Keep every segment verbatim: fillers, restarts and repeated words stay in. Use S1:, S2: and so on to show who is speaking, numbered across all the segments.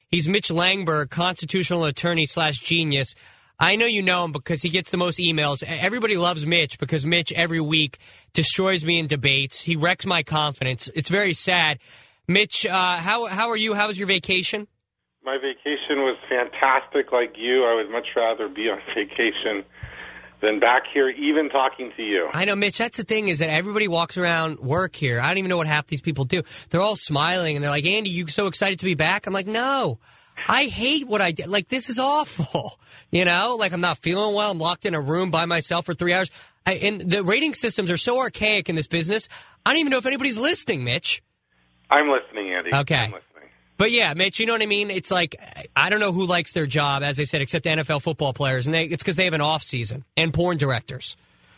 S1: He's Mitch Langberg, constitutional attorney slash genius. I know you know him because he gets the most emails. Everybody loves Mitch because Mitch every week destroys me in debates. He wrecks my confidence. It's very sad. Mitch, uh, how how are you? How was your vacation?
S2: My vacation was fantastic. Like you, I would much rather be on vacation than back here, even talking to you.
S1: I know, Mitch, that's the thing is that everybody walks around work here. I don't even know what half these people do. They're all smiling, and they're like, Andy, you so excited to be back? I'm like, no. I hate what I did. Like, this is awful. You know, like I'm not feeling well. I'm locked in a room by myself for three hours. I, and the rating systems are so archaic in this business. I don't even know if anybody's listening, Mitch.
S2: I'm listening, Andy.
S1: Okay.
S2: I'm listening.
S1: But yeah, Mitch, you know what I mean? It's like, I don't know who likes their job, as I said, except N F L football players. And they, it's because they have an off season and porn directors.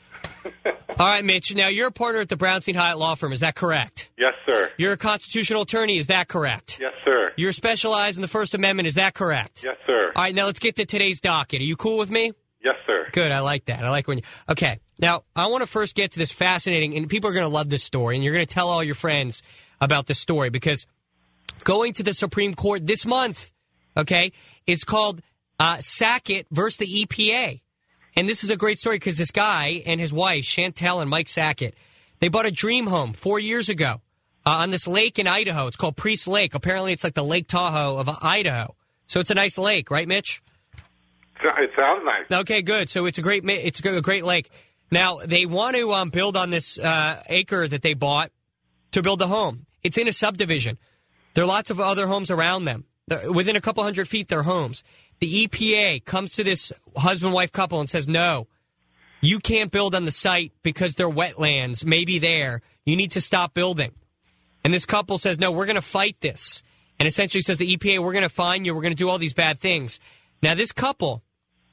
S1: All right, Mitch. Now, you're a partner at the Brownstein Hyatt Law Firm. Is that correct?
S2: Yes, sir.
S1: You're a constitutional attorney. Is that correct?
S2: Yes, sir.
S1: You're specialized in the First Amendment. Is that correct?
S2: Yes, sir.
S1: All right, now let's get to today's docket. Are you cool with me?
S2: Yes, sir.
S1: Good. I like that. I like when you... Okay. Now, I want to first get to this fascinating, and people are going to love this story, and you're going to tell all your friends about this story, because going to the Supreme Court this month, okay, is called uh, Sackett versus the E P A. And this is a great story because this guy and his wife, Chantel and Mike Sackett, they bought a dream home four years ago uh, on this lake in Idaho. It's called Priest Lake. Apparently, it's like the Lake Tahoe of Idaho. So it's a nice lake, right, Mitch?
S2: It sounds nice.
S1: Okay, good. So it's a great it's a great lake. Now, they want to um, build on this uh, acre that they bought to build a home. It's in a subdivision. There are lots of other homes around them. They're, within a couple hundred feet, they're homes. The E P A comes to this husband-wife couple and says, no, you can't build on the site because there are wetlands maybe there. You need to stop building. And this couple says, no, we're going to fight this. And essentially says the E P A, we're going to fine you. We're going to do all these bad things. Now, this couple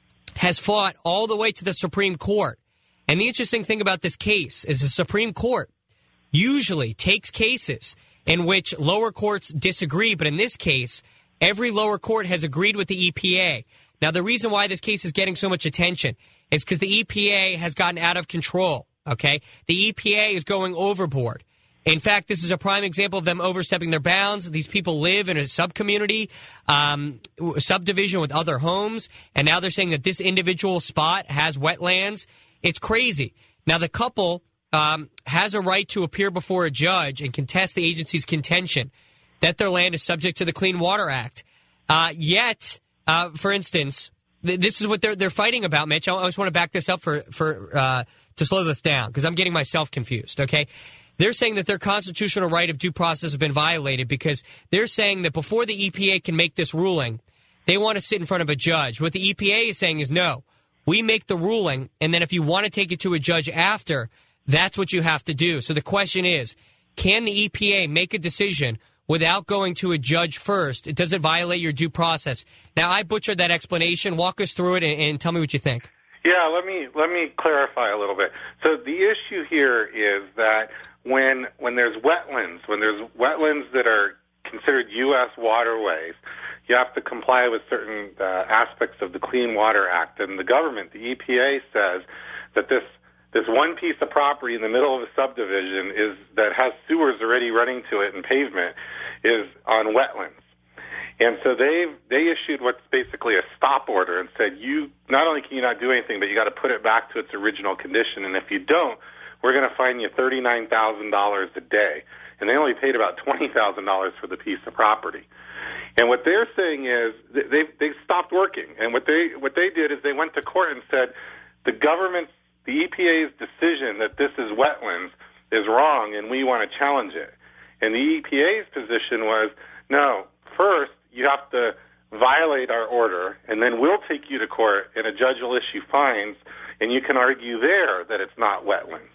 S1: has fought all the way to the Supreme Court. And the interesting thing about this case is the Supreme Court usually takes cases in which lower courts disagree. But in this case, every lower court has agreed with the E P A. Now, the reason why this case is getting so much attention is because the E P A has gotten out of control, okay? The E P A is going overboard. In fact, this is a prime example of them overstepping their bounds. These people live in a sub-community, um, subdivision with other homes, and now they're saying that this individual spot has wetlands. It's crazy. Now, the couple um, has a right to appear before a judge and contest the agency's contention that their land is subject to the Clean Water Act. Uh, yet, uh, for instance, th- this is what they're they're fighting about, Mitch. I, I just want to back this up for for uh, to slow this down because I'm getting myself confused. Okay, they're saying that their constitutional right of due process has been violated because they're saying that before the E P A can make this ruling, they want to sit in front of a judge. What the E P A is saying is no, we make the ruling, and then if you want to take it to a judge after, that's what you have to do. So the question is, can the E P A make a decision without going to a judge first? It doesn't violate your due process. Now, I butchered that explanation. Walk us through it and, and tell me what you think.
S2: Yeah, let me let me clarify a little bit. So the issue here is that when when there's wetlands, when there's wetlands that are considered U S waterways, you have to comply with certain uh, aspects of the Clean Water Act. And the government, the E P A, says that this This one piece of property in the middle of a subdivision is that has sewers already running to it and pavement is on wetlands. And so they they issued what's basically a stop order and said, you not only can you not do anything, but you got to put it back to its original condition. And if you don't, we're going to fine you thirty-nine thousand dollars a day. And they only paid about twenty thousand dollars for the piece of property. And what they're saying is they they stopped working. And what they what they did is they went to court and said the government's the E P A's decision that this is wetlands is wrong, and we want to challenge it. And the E P A's position was, no, first you have to violate our order, and then we'll take you to court, and a judge will issue fines, and you can argue there that it's not wetlands.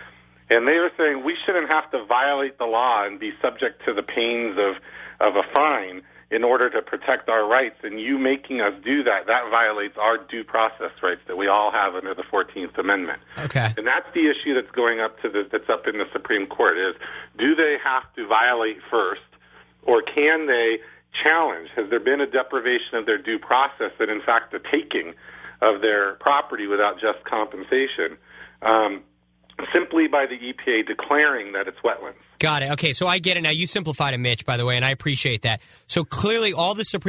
S2: And they were saying we shouldn't have to violate the law and be subject to the pains of, of a fine in order to protect our rights, and you making us do that, that violates our due process rights that we all have under the fourteenth Amendment.
S1: Okay.
S2: And that's the issue that's going up to the, that's up in the Supreme Court is, do they have to violate first, or can they challenge? Has there been a deprivation of their due process that, in fact, the taking of their property without just compensation, um, simply by the E P A declaring that it's wetlands?
S1: Got it. Okay, so I get it now. You simplified it, Mitch, by the way, and I appreciate that. So clearly all the Supreme